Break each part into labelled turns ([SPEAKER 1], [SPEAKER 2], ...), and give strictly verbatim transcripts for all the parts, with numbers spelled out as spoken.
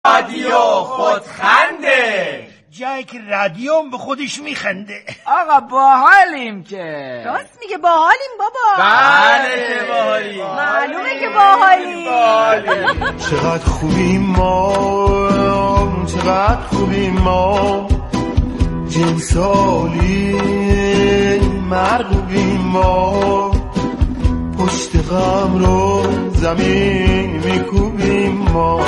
[SPEAKER 1] رادیو خودخنده،
[SPEAKER 2] جایی که رادیوم به خودش میخنده.
[SPEAKER 1] آقا باحالیم که.
[SPEAKER 3] راست میگه باحالیم بابا.
[SPEAKER 1] بله که باحالیم،
[SPEAKER 3] معلومه که باحالیم.
[SPEAKER 4] چقدر خوبیم ما، چقدر خوبیم ما، جنس عالی مرغوبیم ما، پشت غم رو زمین میکوبیم ما،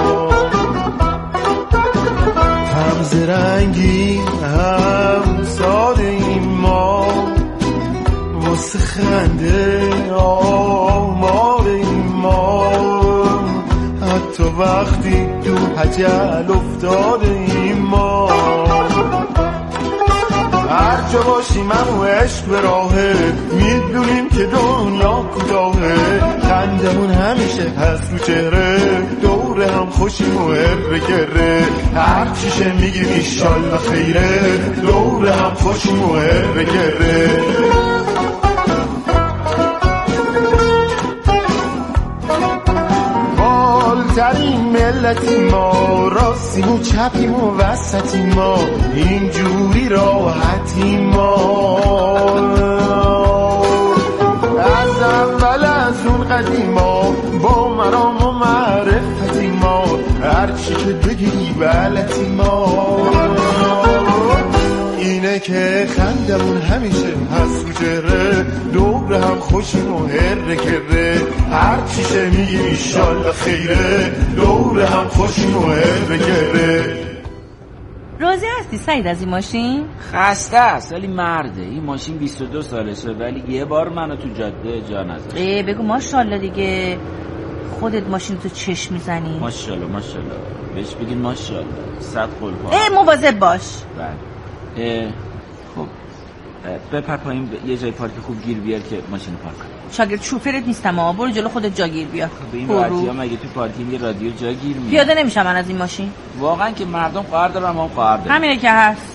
[SPEAKER 4] هم زرنگی هم ساده ایم ما، واسه خنده آماده ایم ما، حتی وقتی تو حجل افتاده ایم ما، هر جا باشیم همو عشق به راهه، میدونیم که دنیا کوتاهه، خندمون همیشه هست رو چهره، دور هم خوشیم و هر گره، هر چیشه میگیم ایشالله خیره، دور هم خوشیم و هر گره. بالترین ملتی ما، راستیم و چپیم و وسطیم ما، اینجوری راحتیم ما، از اول از اون قدیما، با مرام و معرفتیم ما، هرچی که بگی بلدیم ما، اینه که خندمون همیشه هست رو چهره، دور هم خوشیم و هر کره، هر چیشه میگیم ایشالله خیره، دور هم خوشیم و هر کره.
[SPEAKER 3] راضی هستی سعید از این ماشین؟
[SPEAKER 1] خسته است ولی مرده. این ماشین بیست و دو سالشه ولی یه بار منو تو جاده جا نذاشت.
[SPEAKER 3] ای بگو ماشاءالله دیگه، خودت ماشین تو چشم میزنی.
[SPEAKER 1] ماشاءالله ماشاءالله، بهش بگین ماشاءالله. صد قلپا.
[SPEAKER 3] ای مواظب باش.
[SPEAKER 1] بله. خب بپر پایین یه جای پارک خوب گیر بیار که ماشین پارک کنم.
[SPEAKER 3] شاگرد شوفرت نیستم ها، برو جلو خودت جا گیر بیار.
[SPEAKER 1] به این راحتی ها مگه تو پارکینگ رادیو جا گیر میاد؟
[SPEAKER 3] پیاده نمیشم من از این ماشین.
[SPEAKER 1] واقعا که مردم قهر دارن، ما هم قهر داریم.
[SPEAKER 3] همینه که هست.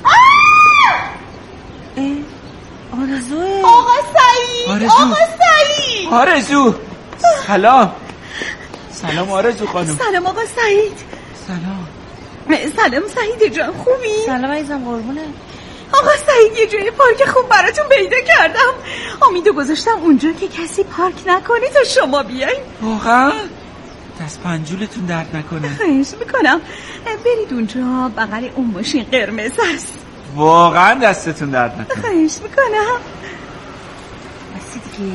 [SPEAKER 3] ای آرزوه.
[SPEAKER 5] آقا سعید.
[SPEAKER 1] آرزو.
[SPEAKER 5] آقا سعید.
[SPEAKER 1] آرزو. سلام. سلام آرزو خانم.
[SPEAKER 5] سلام آقا سعید.
[SPEAKER 1] سلام.
[SPEAKER 5] سلام سعید جان، خوبی؟
[SPEAKER 3] سلام عزیزم قربونه.
[SPEAKER 5] آقا سعید یه جای پارک خوب براتون پیدا کردم، امیدو گذاشتم اونجا که کسی پارک نکنه تا شما بیاین.
[SPEAKER 1] واقعا؟ دست پنجولتون درد نکنه.
[SPEAKER 5] خواهش میکنم برید اونجا، بغل اون ماشین قرمز هست.
[SPEAKER 1] واقعا دستتون درد نکنه.
[SPEAKER 5] خواهش میکنم.
[SPEAKER 3] بسی دیگه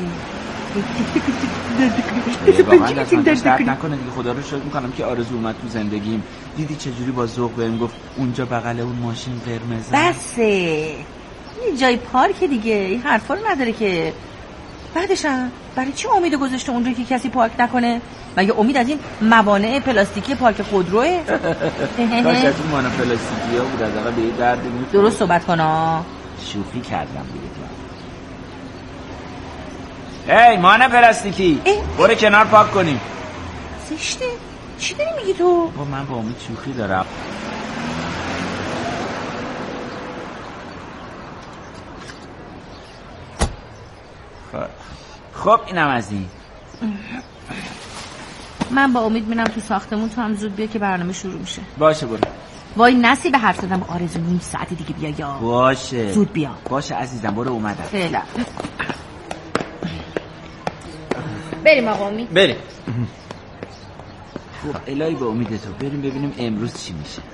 [SPEAKER 1] واقعا دستم درد نکنه دیگه. خدا رو شکر میکنم که آرزو اومد تو زندگیم. دیدی چجوری با ذوق بهم گفت اونجا بغل اون ماشین قرمزه.
[SPEAKER 3] بسه یه جای پارک دیگه، این حرفا رو نداره که. بعدش برای چی امید گذاشته اونجا که کسی پارک نکنه؟ مگه امید از این موانع پلاستیکی پارک خودروه؟
[SPEAKER 1] کاش از این موانع پلاستیکی ها بود، از اقل به یه درد می‌خورد.
[SPEAKER 3] درست صحبت کنا.
[SPEAKER 1] شوخی کردم دیگه. ای مانع پلاستیکی، برو کنار پاک کنیم.
[SPEAKER 3] زشته. چی داری میگی تو؟
[SPEAKER 1] با من با امید شوخی دارم. خب اینم از این.
[SPEAKER 3] من با امید میرم تو ساختمون، تو هم زود بیا که برنامه شروع میشه.
[SPEAKER 1] باشه برو.
[SPEAKER 3] وای نسی به حرف زدم. آرزو نیم ساعت دیگه بیا یا.
[SPEAKER 1] باشه
[SPEAKER 3] زود بیا.
[SPEAKER 1] باشه عزیزم برو اومدم.
[SPEAKER 3] خیلی بریم آقا امید.
[SPEAKER 1] بریم. خب الهی به امید تو بریم ببینیم امروز چی میشه.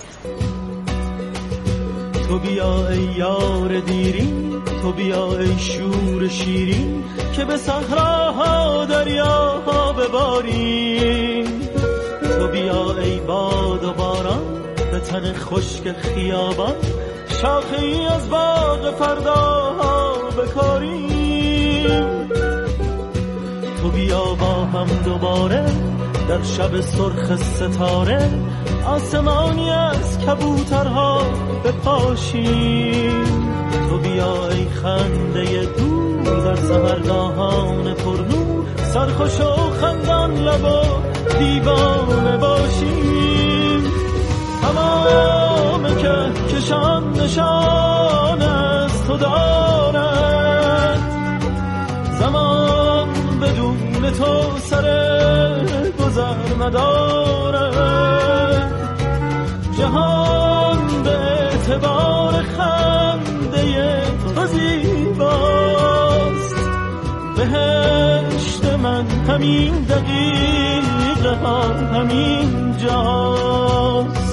[SPEAKER 6] تو بیا ای یار دیرین، تو بیا ای شور شیرین، که به صحراها دریاها بباریم. تو بیا ای باد و باران، به تن خشک خیابان، شاخه ای از باغ فرداها بکاریم. تو بیا با هم دوباره در شب سرخ ستاره، آسمانی از کبوترها بپاشیم. تو بیا ای خنده دور در سحرگاهان پرنور، سرخوش و خندان لب و دیوانه باشیم. تمام که کشان نشان از تو دارد، زمان بدون تو سر گذر نداره. جهان به اعتبار خنده تو زیباست. بهشت من همین دقیقه ها همین جاست.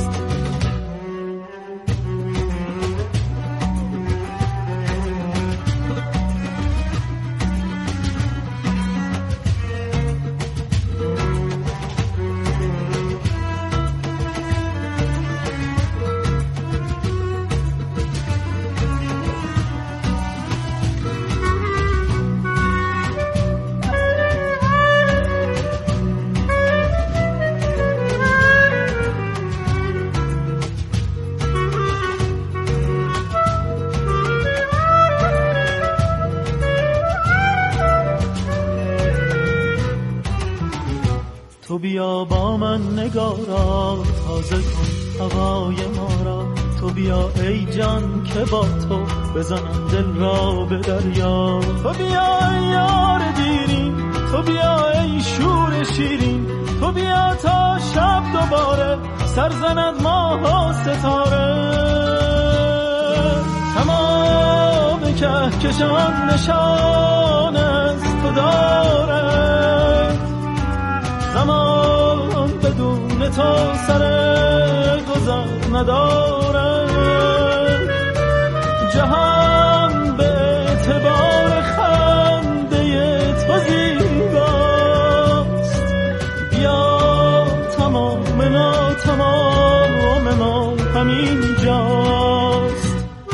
[SPEAKER 6] تو بیا با من نگارا تازه کن هوای ما را. تو بیا ای جان که با تو بزنم دل را به دریا. تو بیا ای یار دیرین، تو بیا ای شور شیرین. تو بیا تا شب دوباره سرزند ماه و ستاره. تمام کهکشان نشان از تو داره. زمان بدون تو سر گذر نداره. جهان به اعتبار خنده تو زیباست. بیا تمام نا تمام ما همین جاست.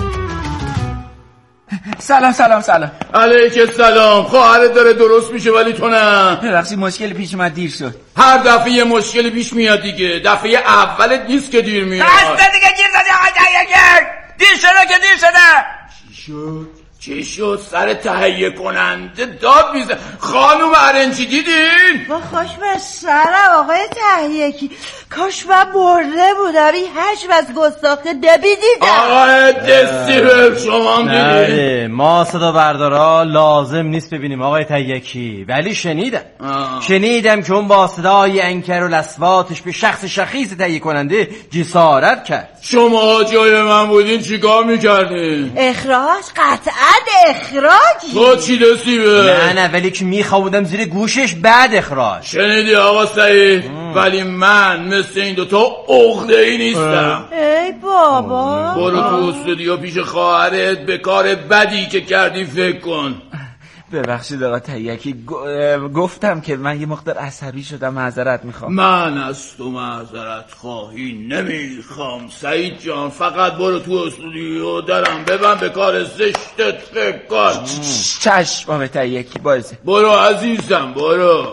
[SPEAKER 1] سلام سلام سلام.
[SPEAKER 7] علیک سلام. خواهرت داره درست میشه ولی تو نه.
[SPEAKER 1] ببخشید مشکل پیش اومد دیر شد.
[SPEAKER 7] هر دفعه یه مشکلی پیش میاد دیگه. دفعه اولت نیست که دیر میاد.
[SPEAKER 2] بسته دیگه گیر زدی آقای تهیه. دیر شده که دیر شده.
[SPEAKER 7] چی شد؟ چی شد؟ سر تهیه کننده داد میزه. خانوم ارنجی دیدین؟
[SPEAKER 8] با خوش به سرم آقای تهیه‌کی. کاش من برده بودم این حجم از گستاخه دبی دیدم.
[SPEAKER 7] آقای دستیبل شما هم دیدین؟
[SPEAKER 9] نه ما صدا بردارا لازم نیست ببینیم آقای تهیه‌کی، ولی شنیدم آه. شنیدم که اون با صدای انکر و لسواتش به شخص شخیص تهیه کننده جسارت کرد.
[SPEAKER 7] شما جای من بودین چیکار میکردین؟
[SPEAKER 8] اخراج؟ قطعا اخراج.
[SPEAKER 7] تو چی دستیبل؟
[SPEAKER 9] نه نه ولی که میخوابودم زیر گوشش بعد اخراج.
[SPEAKER 7] شنیدی آقا سعید؟ ولی من مثل این دوتا عقده‌ای نیستم.
[SPEAKER 8] ای بابا
[SPEAKER 7] برو تو استودیو پیش خواهرت به کار بدی که کردی فکر کن.
[SPEAKER 1] ببخشید آقا تهیه‌کی گفتم که من یه مقدار عصبی شدم، معذرت میخوام.
[SPEAKER 7] من از تو معذرت خواهی نمیخوام سعید جان. فقط برو تو استودیو درم ببند به کار زشتت فکر کن.
[SPEAKER 1] چشم آقا تهیه‌کی بازه.
[SPEAKER 7] برو عزیزم برو.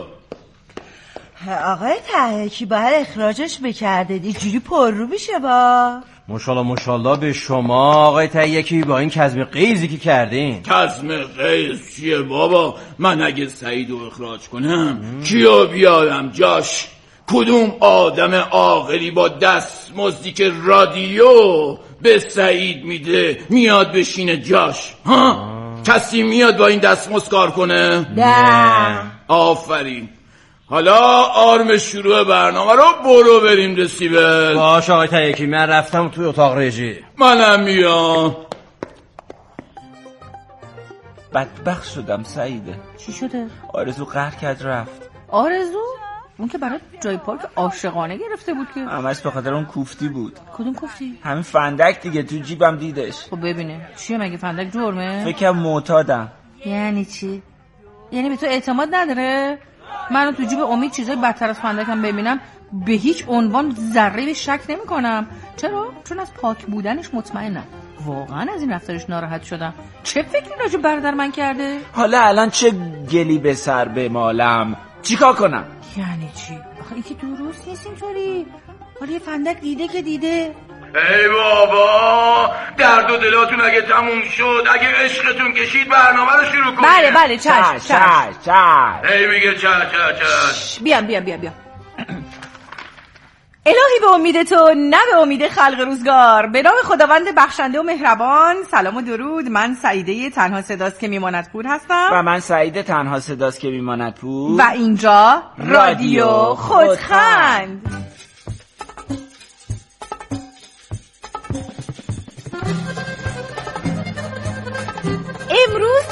[SPEAKER 8] آقای تهیه‌کی باید اخراجش بکردید اینجوری پر رو میشه. با
[SPEAKER 9] ماشاءالله ماشاءالله به شما آقای تهیه‌کی با این کظم قیزی که کردین.
[SPEAKER 7] کظم قیز چیه بابا؟ من اگه سعیدو اخراج کنم کیو بیارم جاش؟ کدوم آدم عاقلی با دستمزدی که رادیو به سعید میده میاد بشینه جاش؟ ها؟ آه. کسی میاد با این دستمزد کار کنه؟
[SPEAKER 8] نه.
[SPEAKER 7] آفرین. حالا آرم شروع برنامه رو برو بریم رسیبل.
[SPEAKER 9] باش آقای تهیه‌کی من رفتم توی اتاق رژی.
[SPEAKER 7] منم میام.
[SPEAKER 1] بدبخت شدم سعیده.
[SPEAKER 3] چی شده؟
[SPEAKER 1] آرزو قهر کرد رفت.
[SPEAKER 3] آرزو؟ اون که برای جای پارک عاشقانه گرفته بود که.
[SPEAKER 1] همش به خاطر اون کوفتی بود.
[SPEAKER 3] کدوم کوفتی؟
[SPEAKER 1] همین فندک دیگه، تو جیبم دیدش.
[SPEAKER 3] خب ببینه چیه مگه فندک جرمه؟
[SPEAKER 1] فکرم معتادم.
[SPEAKER 3] یعنی چی؟ یعنی به تو اعتماد نداره؟ من تو جیب امید چیزای بدتر از فندکم ببینم به هیچ عنوان ذره به شک نمی کنم. چرا؟ چون از پاک بودنش مطمئنم. واقعا از این رفتارش ناراحت شدم. چه فکری راجع برادر من کرده؟
[SPEAKER 1] حالا الان چه گلی به سر بمالم؟ چیکار کنم؟
[SPEAKER 3] یعنی چی؟ آخه این که درست نیست اینطوری. حالا یه فندک دیده که دیده.
[SPEAKER 7] ای بابا درد و دلاتون اگه تموم شد، اگه عشقتون کشید برنامه رو شروع کنید.
[SPEAKER 3] بله بله چشم
[SPEAKER 1] چشم چشم.
[SPEAKER 7] ای میگه چشم چشم.
[SPEAKER 3] بیام بیام بیام بیام. الهی به امید تو نه به امید خلق روزگار. به نام خداوند بخشنده و مهربان. سلام و درود. من سعیده تنها صداست که میماند پور هستم.
[SPEAKER 1] و من سعیده تنها صداست که میماند پور.
[SPEAKER 3] و اینجا رادیو خودخند.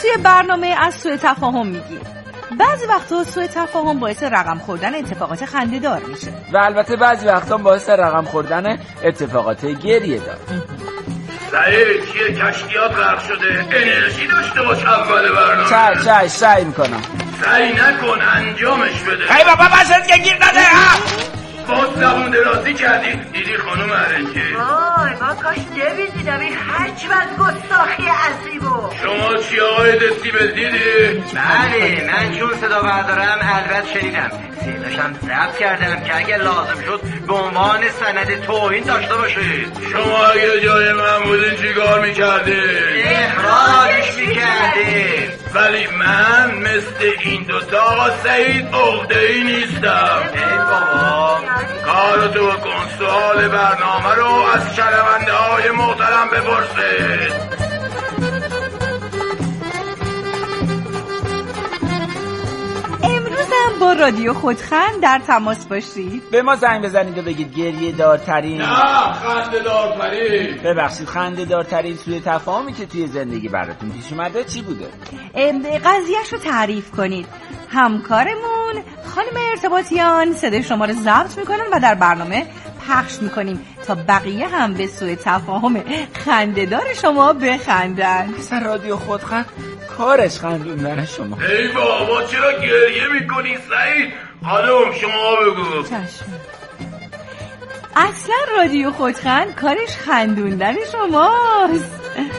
[SPEAKER 3] توی برنامه از سوء تفاهم میگیم. بعضی وقتا سوء تفاهم باعث رقم خوردن اتفاقات خنده‌دار میشه
[SPEAKER 1] و البته بعضی وقتا باعث رقم خوردن اتفاقات گریه دار.
[SPEAKER 7] سعید چیه کشکیات غرق شده؟ انرژی داشته باش اول برنامه.
[SPEAKER 1] چای چای سعی میکنم.
[SPEAKER 7] سعی نکن انجامش بده.
[SPEAKER 2] ای بابا بسید که گیر داده.
[SPEAKER 7] باز زبون درازی کردی دیدی خانم ارنجی؟
[SPEAKER 8] وای با کاش نمیدیدم این حجم از گستاخی عظیمو.
[SPEAKER 7] شما چی آقای دستیبل دیدی؟
[SPEAKER 9] بله من چون صدا بردارم البته شنیدم، صداشم ضبط کردم که اگه لازم شد به عنوان سند توهین داشته باشید.
[SPEAKER 7] شما اگه جای من بودین چی کار میکردین؟
[SPEAKER 9] اخراجش میکردین.
[SPEAKER 7] ولی من مثل این دوتا آقا سعید عقده‌ای نیستم.
[SPEAKER 9] ای بابا
[SPEAKER 7] کارتو بکن، سوال برنامه رو از شنونده های محترم بپرسید.
[SPEAKER 3] امروزم با رادیو خودخند در تماس باشید.
[SPEAKER 1] به ما زنگ بزنید و بگید گریه دارترین
[SPEAKER 7] نه خنده دارترین
[SPEAKER 1] ببخشید خنده دارترین سوء تفاهمی که توی زندگی براتون پیش اومده چی بوده؟
[SPEAKER 3] قضیهش رو تعریف کنید. همکارمون خانم ارتباطیان صدای شما رو ضبط میکنن و در برنامه پخش میکنیم تا بقیه هم به سوء تفاهم خنده‌دار شما بخندن.
[SPEAKER 1] اصلا رادیو خودخند کارش خندوندن شما.
[SPEAKER 7] ای بابا چرا گریه میکنی سعید؟ خانم شما بگو.
[SPEAKER 3] چشم. اصلا رادیو خودخند کارش خندوندن شماست.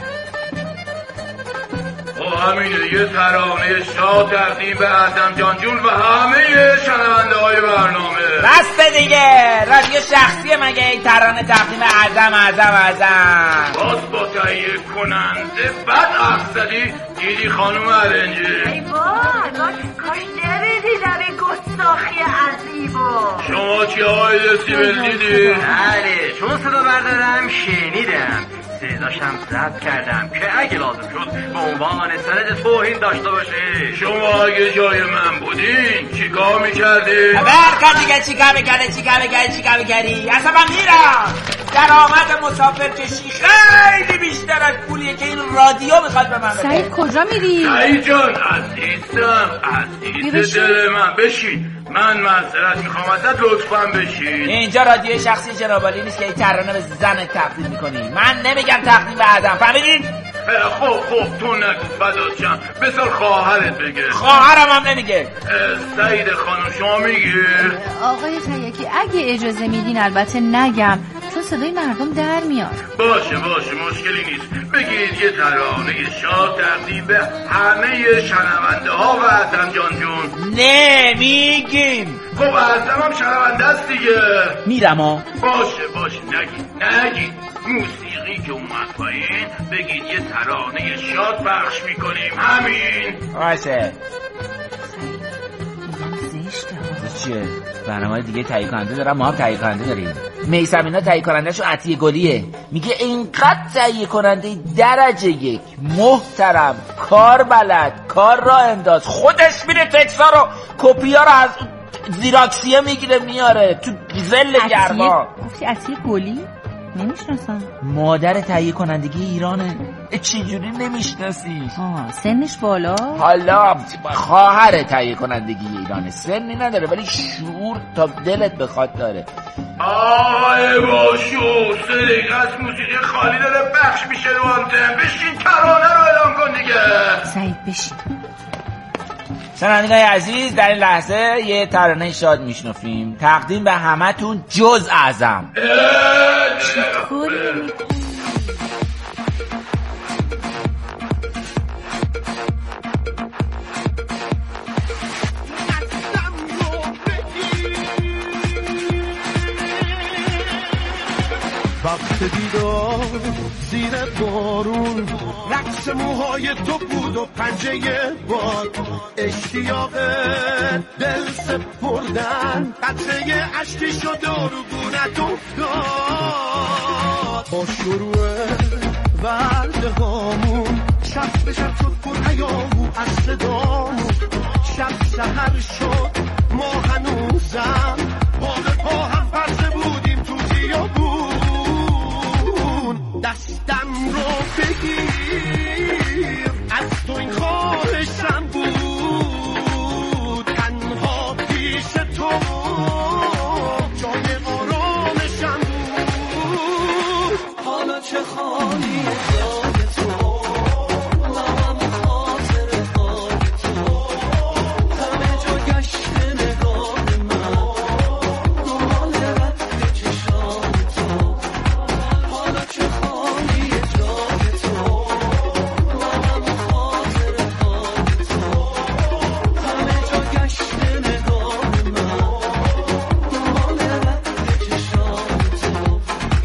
[SPEAKER 7] و همینه دیگه، ترانه شاه تقدیم به اعظم جان جون و همه شنونده های برنامه.
[SPEAKER 2] بس دیگه، رادیو شخصیه مگه این ترانه تقدیم اعظم اعظم اعظم.
[SPEAKER 7] باز با تهیه کننده بد حرف زدی دیدی خانم ارنجی؟
[SPEAKER 8] ای وای کاش نمیدیدم این گستاخی عظیمو.
[SPEAKER 7] شما چی آقای دستیبل دیدی؟
[SPEAKER 9] بله چون صدا بردارم شنیدم، صداشم ضبط کردم که اگه لازم شد به عنوان سند توهین داشته باشه.
[SPEAKER 7] شما اگه جای من بودین چیکار میکردی؟
[SPEAKER 2] برکن دیگه چیکار میکردی چیکار میکردی چیکار میکردی؟ اصلا من میرم. درآمد مسافر کشی خیلی بیشتر از پولیه که این رادیو میخواد به من بده.
[SPEAKER 3] سعید کجا میری؟
[SPEAKER 7] سعید جان عزیزم عزیز دل من بشین، من معذرت میخوام ازت لطفاً بشین.
[SPEAKER 2] اینجا رادیو شخصی جنابعالی نیست که این ترانه به زن تقدیم میکنی. من نمیگم تقدیم به آدم، فهمیدین؟
[SPEAKER 7] خب خب تو نگو فدات شم، بذار خواهرت بگه.
[SPEAKER 2] خواهرم هم نمیگه.
[SPEAKER 7] سعید خانم شما میگی؟
[SPEAKER 3] آقای تیکی اگه اجازه میدین البته نگم چون صدای مردم در میاد.
[SPEAKER 7] باشه باشه مشکلی نیست، بگید یه ترانه شاد تقدیم به همه شنونده ها و اعظم جان جون.
[SPEAKER 2] نمیگیم.
[SPEAKER 7] خب اعظم هم شنونده است دیگه.
[SPEAKER 1] میرم ها.
[SPEAKER 7] باشه باشه نگید نگید، موسیقی که اومد پایین بگید یه ترانه شاد پخش میکنیم همین.
[SPEAKER 1] باشه.
[SPEAKER 3] زشته.
[SPEAKER 1] چیه؟ برنامه دیگه تهیه کننده دارم، ما هم تهیه کننده داریم. میثم اینا تهیه کنندهشو عطیه گلیه، میگه اینقدر تهیه کننده درجه یک محترم کار بلد کار را انداز، خودش میره تکسا رو کپیا رو از زیراکسیه میگیره میاره تو زل گرما.
[SPEAKER 3] گفتی عطیه گلی؟ نمیشناسم.
[SPEAKER 1] مادر تهیه کنندگی ایرانه. چجوری نمیشناسی؟
[SPEAKER 3] آه سنش بالا؟
[SPEAKER 1] حالا خواهر تهیه کنندگی ایرانه، سنی نداره ولی شعور تا دلت بخواد داره.
[SPEAKER 7] آه باشو سریع از موسیقی خالی داره بخش میشه رو آنتن. بشین ترانه رو اعلام کن دیگه.
[SPEAKER 3] سعید بشین.
[SPEAKER 1] شنوندگان عزیز در این لحظه یه ترانه شاد میشنفیم تقدیم به همتون جز اعظم.
[SPEAKER 3] چطوری؟
[SPEAKER 6] وقت دیدار زیر بارون رقص موهای تو بود و پنجه باد، اشتیاق دل سپردن قطره عشقی شد و رو گونت افتاد. با شروع ورده هامون شب به شب شد پر ایامو از صدامون، شب سحر شد ما هنوزم باقی پا هم پرسه بودیم تو خیابون. دستم رو بگیر از تو این خواه چه خالی جای تو لبم خاطر حال تو همه جا گشت نگاه من دنبال رد چشام تو حالا چه خالی جای تو لبم خاطر حال تو همه جا گشت نگاه من دنبال رد چشام تو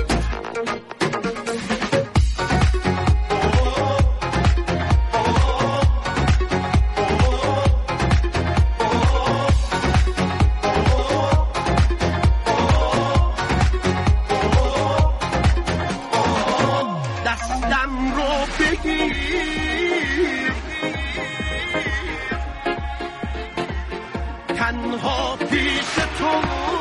[SPEAKER 6] دستم رو بگیر تنها پیش تو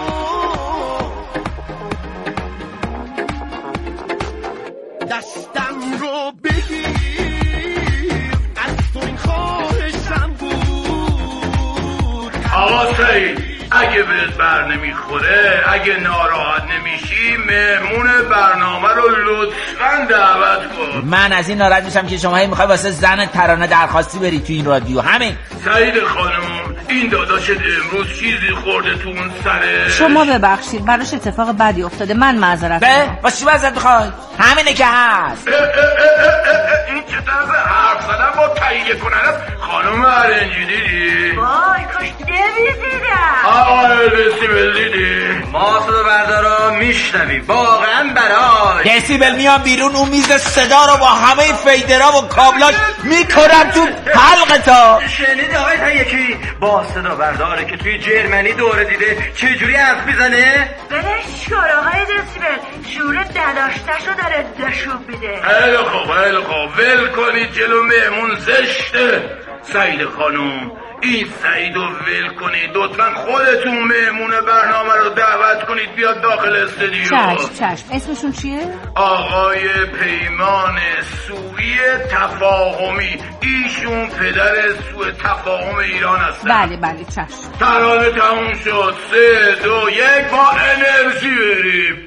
[SPEAKER 6] دستم رو بگیر از تو این خواهشم بود
[SPEAKER 7] آقا سعید اگه بهت بر نمیخوره، اگه ناراحت نمیشی، مهمون برنامه رو لطفاً دعوت کن.
[SPEAKER 1] من از این ناراحت میشم که شما هی میخوای واسه زن ترانه درخواستی بری تو این رادیو. همین.
[SPEAKER 7] سعید خانم این داداشت امروز چیزی خورده تو اون سره.
[SPEAKER 3] شما ببخشید براش اتفاق بدی افتاده، من معذرت
[SPEAKER 1] به واسه چی معذرت میخوای؟ همینه که هست.
[SPEAKER 7] اه اه اه اه این چه طرز حرف زدن با تهیه کننده خانم ارنجی دیدی؟
[SPEAKER 8] وای کاش نمیدیدم.
[SPEAKER 7] آقای دسیبل دیدی؟
[SPEAKER 9] ما صدا بردارا میشنوی واقعا برای
[SPEAKER 1] دسیبل میام بیرون اون میز صدا رو با همه فیدرها و کابلاش میکنم تو حلقتا.
[SPEAKER 9] شنیدی آقای تیکی با صدا برداره که توی جرمنی دوره دیده چه جوری حرف میزنه؟
[SPEAKER 8] بلش کن آقای دسیبل، شور دداشتشو داره نشون میده.
[SPEAKER 7] خیلی خوب خیلی خوب ول کنید جلو مهمون زشته. سعید خانم این سعید رو ول کنید لطفا، خودتون مهمون برنامه رو دعوت کنید بیاد داخل استودیو.
[SPEAKER 3] چشم چشم. اسمشون چیه؟
[SPEAKER 7] آقای پیمان سوئی تفاهمی، ایشون پدر سوء تفاهم ایران هستن.
[SPEAKER 3] بله بله چشم.
[SPEAKER 7] ترانه تموم شد. سه دو یک با انرژی بریم.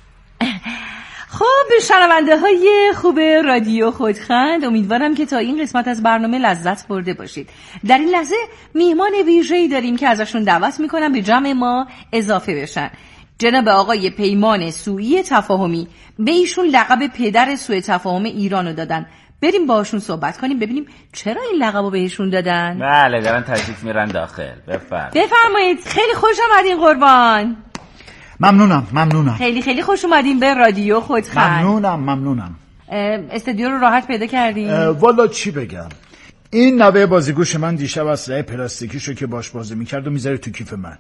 [SPEAKER 3] خب شنونده های خوب رادیو خودخند، امیدوارم که تا این قسمت از برنامه لذت برده باشید. در این لحظه میهمان ویژه‌ای داریم که ازشون دعوت میکنم به جمع ما اضافه بشن. جناب آقای پیمان سوئی تفاهمی، به ایشون لقب پدر سوء تفاهم ایرانو دادن. بریم باشون صحبت کنیم ببینیم چرا این لقبو بهشون دادن.
[SPEAKER 1] بله دارن تشریف میرن داخل. بفرمایید.
[SPEAKER 3] بفرمایید. خیلی خوش آمدین قربان.
[SPEAKER 10] ممنونم ممنونم.
[SPEAKER 3] خیلی خیلی خوش اومدین به رادیو خودخند.
[SPEAKER 10] ممنونم ممنونم.
[SPEAKER 3] استودیو رو راحت پیدا کردین؟
[SPEAKER 10] والا چی بگم، این نوه بازیگوش من دیشب اسلحه پلاستیکیشو که باش بازی میکرد و میذاره تو کیف من.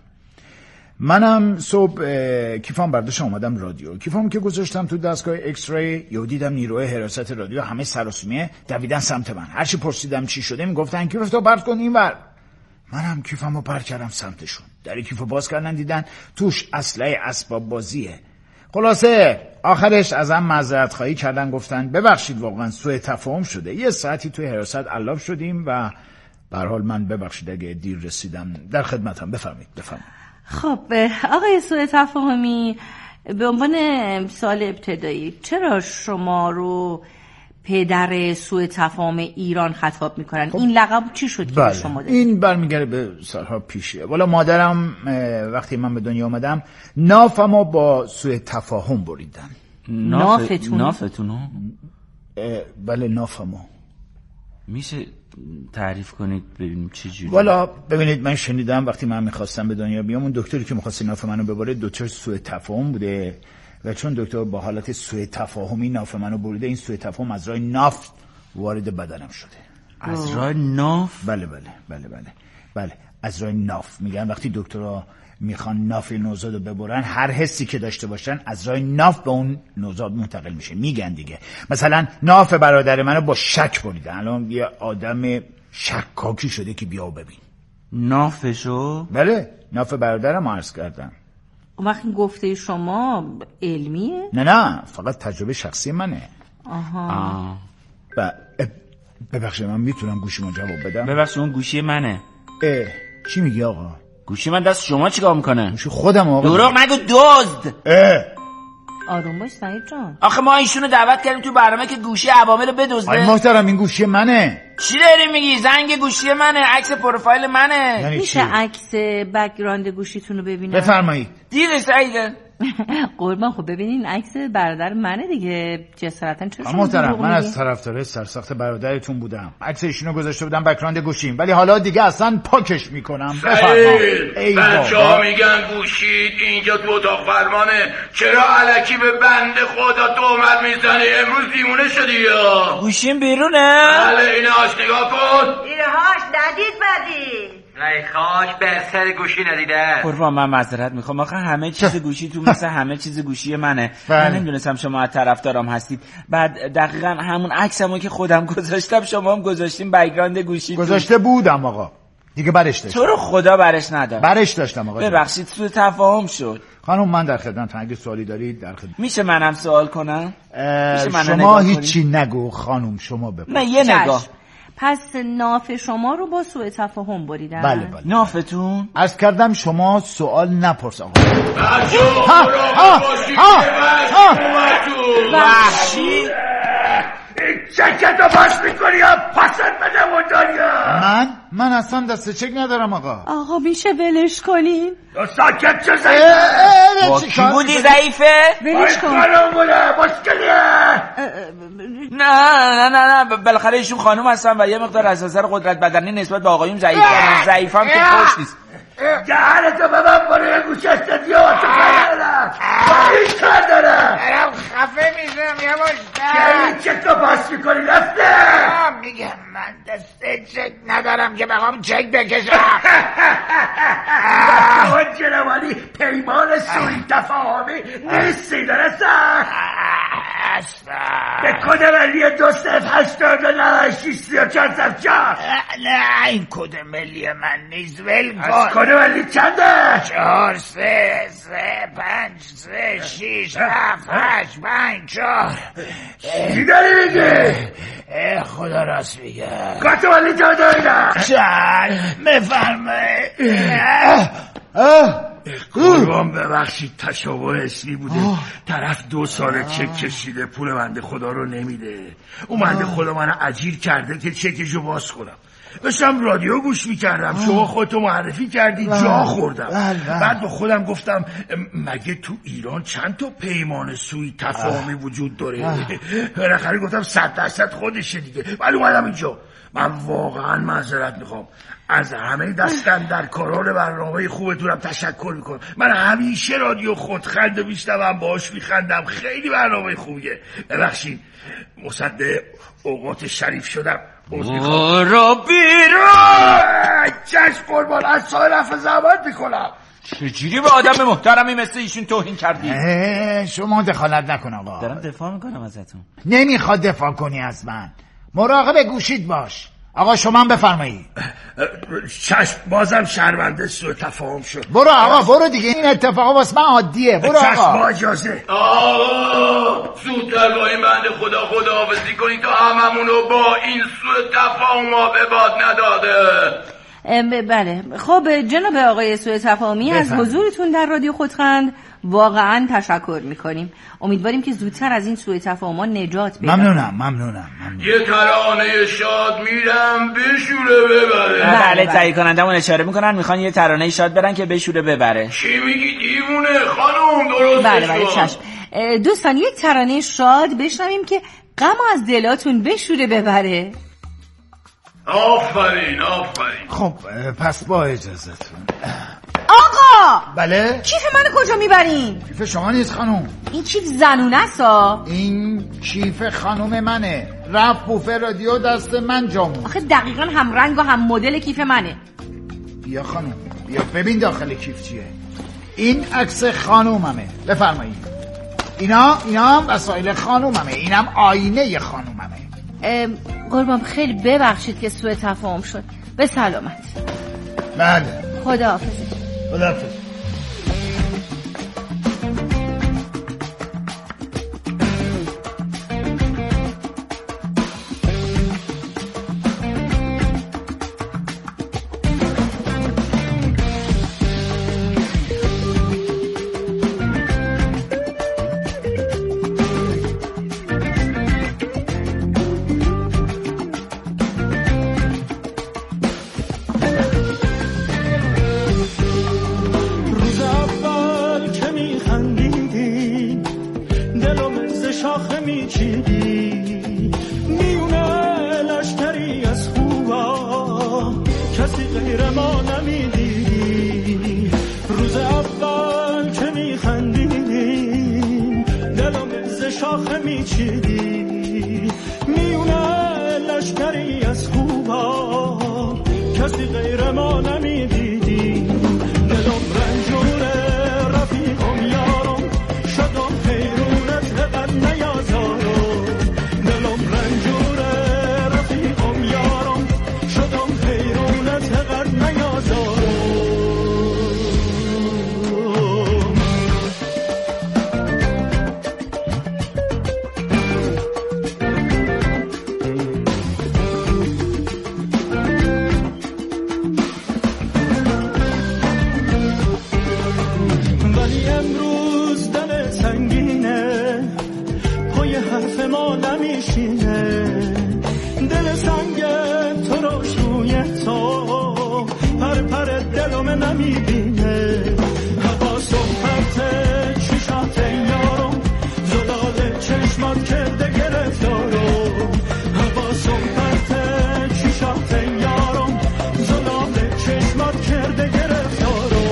[SPEAKER 10] منم صبح کیفام برداشتم اومدم رادیو. کیفام که گذاشتم تو دستگاه ایکس ری، یهو دیدم نیروی حراست رادیو همه سر و سیمه دویدن سمت من. هرچی پرسیدم چی شده میگفتن کیفتو پرت کن اینور. منم کیفمو پر کردم سمتشون. در کیفو باز کردن دیدن توش اسلحه اسباب بازیه. خلاصه آخرش ازم معذرت خواهی کردن، گفتن ببخشید واقعا سوء تفاهم شده، یه ساعتی توی حراست علاب شدیم و به هر حال من ببخشید اگه دیر رسیدم. در خدمتم. بفرمایید بفرمایید.
[SPEAKER 3] خب آقای سوء تفاهمی، به عنوان سوال ابتدایی چرا شما رو پدر سوء تفاهم ایران خطاب میکنن؟ خب این لقب چی شد که
[SPEAKER 10] بله.
[SPEAKER 3] شما دادید؟
[SPEAKER 10] این برمیگرده به سالها پیشه. والا مادرم وقتی من به دنیا آمدم نافمو با سوء تفاهم بریدن.
[SPEAKER 3] نافتون؟
[SPEAKER 1] نافتونو؟
[SPEAKER 10] بله نافمو.
[SPEAKER 1] میشه تعریف کنید ببینیم چه جوری؟
[SPEAKER 10] والا ببینید من شنیدم وقتی من میخواستم به دنیا بیام اون دکتری که میخواست ناف منو ببره دکتر سوء تفاهم بوده و چون دکتر با حالت سوء تفاهمی ناف منو بریده، این سوء تفاهم از راه ناف وارد بدنم شده.
[SPEAKER 1] از راه ناف؟
[SPEAKER 10] بله بله بله بله بله از راه ناف. میگن وقتی دکترها میخوان ناف نوزاد رو ببرن، هر حسی که داشته باشن از راه ناف به اون نوزاد منتقل میشه. میگن دیگه مثلا ناف برادر منو با شک بریدن، الان یه آدم شکاکی شده که بیا ببین.
[SPEAKER 1] نافشو؟
[SPEAKER 10] بله ناف برادرم عرض کردم.
[SPEAKER 3] اون وقت گفته شما علمیه؟
[SPEAKER 10] نه نه فقط تجربه شخصی منه.
[SPEAKER 3] آها.
[SPEAKER 10] ب... ببخشید من میتونم گوشیمو جواب بدم؟
[SPEAKER 1] ببخشید اون گوشی منه.
[SPEAKER 10] اه چی میگی آقا؟
[SPEAKER 1] گوشی من دست شما چیکار میکنه؟
[SPEAKER 10] گوشی خودم آقا.
[SPEAKER 1] دروغ نگو دزد.
[SPEAKER 10] اه
[SPEAKER 3] آروم باش سعید جان.
[SPEAKER 1] آخه ما ایشونو دعوت کردیم تو برنامه که گوشی عوامل رو بدزده.
[SPEAKER 10] آی محترم این گوشی منه.
[SPEAKER 1] چی داری میگی؟ زنگ گوشی منه، عکس پروفایل منه.
[SPEAKER 10] یعنی
[SPEAKER 3] میشه عکس بک‌گراند گوشیتون رو ببینم؟
[SPEAKER 10] بفرمایید.
[SPEAKER 1] دیگه سعیده
[SPEAKER 3] قربان خب ببینین عکس برادر منه دیگه. جسارتاً چرا شما
[SPEAKER 10] محترم من از طرفدار سرسخت برادرتون بودم. عکس ایشونو گذاشته بودم بک‌گراند گوشیم، ولی حالا دیگه اصلا پاکش میکنم.
[SPEAKER 7] بفرمایید. بچه‌ها میگن گوشید اینجا تو اتاق فرمانه، چرا الکی به بنده خدا تهمت میزنی؟ امروز دیوونه شدی یا؟
[SPEAKER 1] گوشیم بیرونه؟
[SPEAKER 7] بله اینهاش نگاه کن.
[SPEAKER 8] اینهاش ندید بدی.
[SPEAKER 9] ای خاک بر سر گوشی ندیده.
[SPEAKER 1] قربان من معذرت میخوام، آخه همه چیز گوشی تو مثل همه چیز گوشی منه. من نمیدونستم شما از طرفدارم هستید. بعد دقیقاً همون عکسمو که خودم گذاشتم شما هم گذاشتین بک‌گراند گوشی.
[SPEAKER 10] گذاشته بودم آقا. دیگه برش داشتم.
[SPEAKER 1] تو رو خدا برش ندار.
[SPEAKER 10] برش داشتم آقا.
[SPEAKER 1] ببخشید سوء تفاهم شد.
[SPEAKER 10] خانم من در خدمتم، اگه سوالی دارید در خدمت.
[SPEAKER 1] میشه منم سوال کنم؟
[SPEAKER 10] میشه شما هیچی نگو خانم، شما بپرسید.
[SPEAKER 1] نه یه نگاه.
[SPEAKER 3] پس ناف شما رو با سوء تفاهم بریدن؟
[SPEAKER 10] بله بله.
[SPEAKER 1] نافتون؟
[SPEAKER 10] عرض کردم شما سوال نپرس آقا.
[SPEAKER 7] ها ها ها
[SPEAKER 1] وحشی
[SPEAKER 7] چکتو باش میکنی یا پست بده مداریا؟
[SPEAKER 10] من؟ من اصلا دست چک ندارم آقا.
[SPEAKER 3] آقا میشه ولش کنین؟
[SPEAKER 7] ساکت چه ضعیفه؟
[SPEAKER 1] با کی بودی ضعیفه؟
[SPEAKER 3] ولش کن.
[SPEAKER 7] خانم بوده مشکلیه.
[SPEAKER 1] نه نه نه نه بالاخره ایشون خانم هستن و یه مقدار از نظر قدرت بدنی نسبت به آقایون ضعیفن. ضعیفم که خوش نیست.
[SPEAKER 7] دهنتو ببن برای گوش استدیو تو کردم باید کار دارم.
[SPEAKER 2] دارم خفه میشم یواش
[SPEAKER 7] چه چک تو پاس میکنی رفته؟
[SPEAKER 2] میگم من دست چک ندارم که بخوام چک بکشم.
[SPEAKER 7] آن جنوالی پیمان سوی تفاهمی نیستی درسته؟
[SPEAKER 2] اصلا
[SPEAKER 7] به کده ملی دو صف هشتاد و نوه شیش سی و چند صف چند؟
[SPEAKER 2] نه این کد ملی من نیست ول کن.
[SPEAKER 7] از کده ملی چنده؟
[SPEAKER 2] چهار سه سه پنج سه شیش هفت هشت پنج چهار.
[SPEAKER 7] چی داری میگی؟
[SPEAKER 2] خدا راست میگه.
[SPEAKER 7] کده ملی چند داریدم؟
[SPEAKER 2] چند بفرمایید.
[SPEAKER 7] قربان ببخشید تشابه اسمی بوده. طرف دو سال چک کشیده پول بنده خدا رو نمیده. اون بنده خدا من اجیر کرده که چکشو باز کنم. داشتم رادیو گوش میکردم، شما خودتو معرفی کردی، جا خوردم. بعد با خودم گفتم مگه تو ایران چند تا پیمان سوی تفاهمی وجود داره؟ بالاخره گفتم صد درصد خودشه دیگه. ولی اومدم اینجا. من واقعا معذرت میخوام از همه دستن در کاران برنامه خوبتونم تشکر میکنم. من همیشه رادیو خودخند میشنوم، باهاش میخندم، خیلی برنامه خوبیه. ببخشید مصدق اوقات شریف شدم.
[SPEAKER 1] برو بیرون.
[SPEAKER 7] چشم قربان از سای رفع زحمت میکنم.
[SPEAKER 1] چجوری به آدم محترمی مثل ایشون توهین کردی؟
[SPEAKER 10] شما دخالت نکن آقا.
[SPEAKER 1] دارم دفاع میکنم ازتون.
[SPEAKER 10] نمیخواد دفاع کنی از من. مراقب گوشید باش. آقا شما هم بفرمایید.
[SPEAKER 7] چشم بازم شرمنده سوء تفاهم شد.
[SPEAKER 10] برو آقا برو دیگه، این اتفاقا واسه من عادیه. برو آقا.
[SPEAKER 7] چشم با اجازه. آقا زودتر با این بنده خدا خداحافظی کنید تا هممونو با این سوء تفاهم به باد نداده.
[SPEAKER 3] بله خب جناب آقای سوء تفاهمی از حضورتون در رادیو خودخند واقعا تشکر میکنیم. امیدواریم که زودتر از این سوء تفاهم‌ها نجات پیدا کنیم.
[SPEAKER 10] ممنونم ممنونم ممنونم.
[SPEAKER 7] یه ترانه شاد میرم بشوره ببره.
[SPEAKER 1] بله تهیه کنندمون اشاره میکنن میخوان یه ترانه شاد برن که بشوره ببره.
[SPEAKER 7] چی میگی دیوونه خانم؟ درست
[SPEAKER 3] بله بله چشم. دوستان یک ترانه شاد بشنویم که غم از دلاتون بشوره ببره.
[SPEAKER 7] آفرین آفرین.
[SPEAKER 10] خب پس با اجازتون.
[SPEAKER 3] آقا
[SPEAKER 10] بله
[SPEAKER 3] کیف منو کجا میبرین؟
[SPEAKER 10] کیف شما نیست خانوم.
[SPEAKER 3] این کیف زنونه سا.
[SPEAKER 10] این کیف خانوم منه. رفت بوفه رادیو دست من جامون.
[SPEAKER 3] آخه دقیقا هم رنگ و هم مدل کیف منه.
[SPEAKER 10] بیا خانوم بیا ببین داخل کیف چیه. این عکس خانوممه. بفرمایید. اینا اینا هم وسایل خانوممه. اینم آینه خانوممه.
[SPEAKER 3] قربان خیلی ببخشید که سوء تفاهم شد. به سلامت.
[SPEAKER 10] بله
[SPEAKER 3] خداحافظ.
[SPEAKER 10] خداحافظ.
[SPEAKER 6] دلم ز شاخه میچیدی، میونه لشکری از خوبا کسی غیر ما نمیدیدی. روز اول که میخندیدیم دلم ز شاخه میچیدی، میونه لشکری از خوبا کسی غیر ما نمیدیدی. دلم رنجوره رفیقم یارم، شدم حیرونت قد نیازارم. دلم رنجوره رفیقم یارم، شدم حیرونت قد نیازارم. ما نمیشینه، دل سنگ تو رو شوی تو پر پر دلم نمیبینه. حواسم پرت چشات یارم، زلال چشمات کرده گرفتارم. حواسم پرت چشات یارم، زلال چشمات کرده گرفتارم.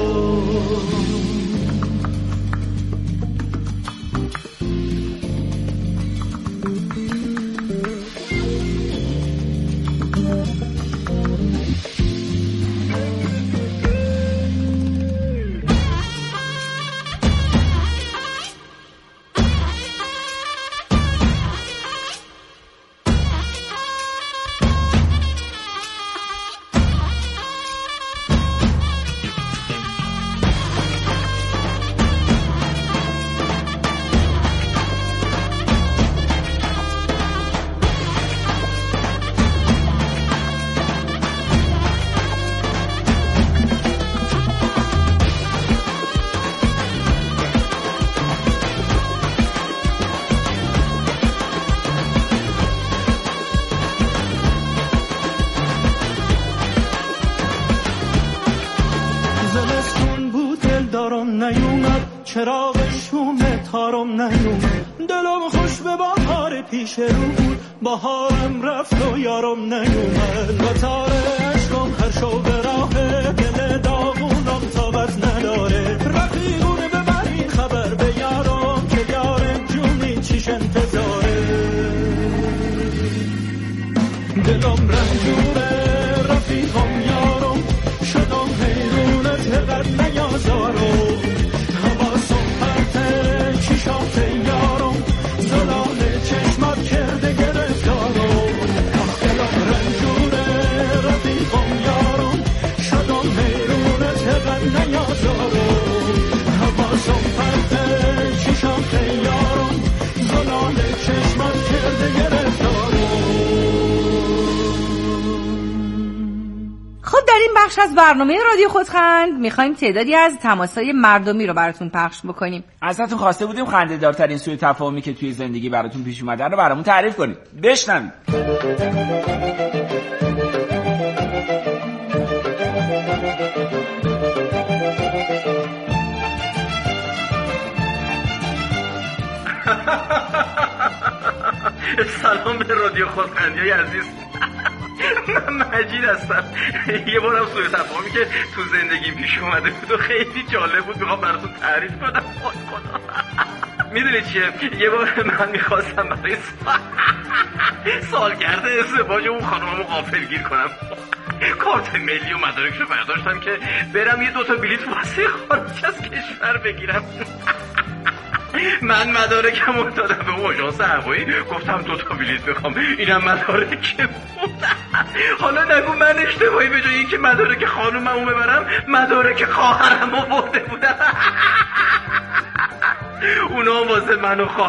[SPEAKER 6] چراغ شوم تارم نیومد، دلم خوش به بهار پیش رو بود، بهارم رفت و یارم نیومد. و تار عشقم هر شو به راه گل داغونم طاقت نداره. رفیقونه ببرین خبر به یارم که یارم جونی چیش انتظاره. دلم رنجوره رفیقم یارم، شدم حیرونت قد نیازارم. چشات یارم، زلال چشمات کرده گرفتارم. دلم رنجوره رفیقم یارم، شدم حیرونت قد نیازارم. حواسم پرت چشات یارم، زلال چشمات کرده گرفتارم.
[SPEAKER 3] خب در این بخش از برنامه رادیو خودخند میخوایم تعدادی از تماس‌های مردمی رو براتون پخش بکنیم.
[SPEAKER 1] ازتون خواسته بودیم خنده‌دارترین سوء تفاهمی که توی زندگی براتون پیش اومده رو برامون تعریف کنید. بشنوید.
[SPEAKER 11] سلام به رادیو خودخندی‌های عزیز. من مجید هستم. یه بارم سوء تفاهمی که تو زندگی پیش اومده بود و خیلی جالب بود میخوام براتون تعریف کنم. خدا میدونی چیه؟ یه بار من میخواستم برای سالگرد ازدواج اون خانممو غافلگیر کنم. کارت ملی و مدارکشو برداشتم که برم یه دوتا بلیط واسه خارج از کشور بگیرم. من مدارکمو دادم به اون آژانس هوایی، گفتم دو تا بلیط میخوام، اینم مدارکم بود. حالا نگو من اشتباهی به جای اینکه مدارک خانوممو ببرم مدارک خواهرمو برده بودم. اونا واسه منو خواهر